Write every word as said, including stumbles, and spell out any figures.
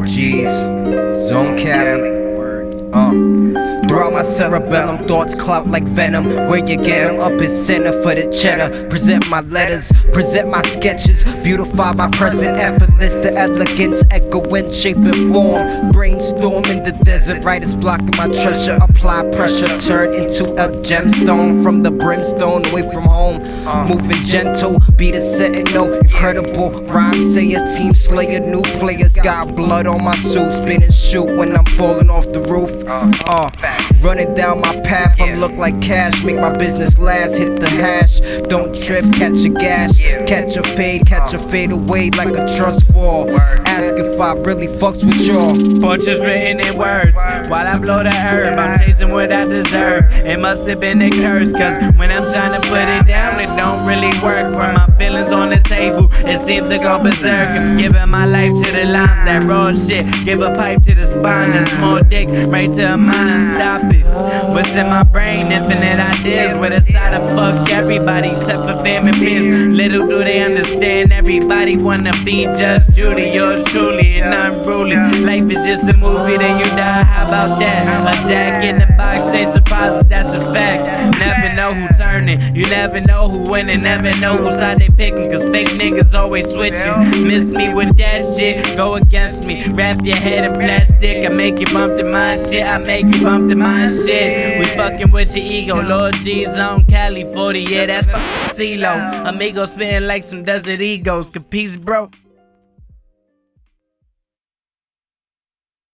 Lord G's, Zone Cali. Uh. Throughout my cerebellum, thoughts clout like venom. Where you get them, up is center for the cheddar. Present my letters, present my sketches. Beautify my present, effortless. The elegance, echo in shape and form. Brainstorm in the desert, writers blocking my treasure. Apply pressure, turn into a gemstone. From the brimstone, away from home. Moving gentle, beat a setting, no incredible. Rhyme say a team slayer, new players. Got blood on my suit, spin and shoot when I'm falling off the roof. Uh, running down my path, I look like cash. Make my business last, hit the hash. Don't trip, catch a gash. Catch a fade, catch a fade away like a trust fall. Ask if I really fucks with y'all. Fortunes written in words, while I blow the herb, I'm chasing what I deserve. It must have been a curse, cause when I'm trying to put it down, it don't really work. When my feelings on the table, it seems to go berserk. I'm giving my life to the lines, that raw shit. Give a pipe to the spine, that small dick, right to a mind. Stop it. What's in my brain? Infinite ideas with a side of fuck everybody except for family biz. Little do they understand, everybody wanna be Judge Judy. Yours truly and unruly. Life is just a movie, then you die. How about that? A jack in the box, they surprises, that's a fact. Never know who turning, you never know who winning. Never know whose side they picking, cause fake niggas always switching. Miss me with that shit, go against me. Wrap your head in plastic, I make you bump the mind shit. I make you bump the mind shit. We fucking with your ego, Lord G's on Cali forty, yeah, that's the CeeLo. Amigos spitting like some desert egos, capiche, bro?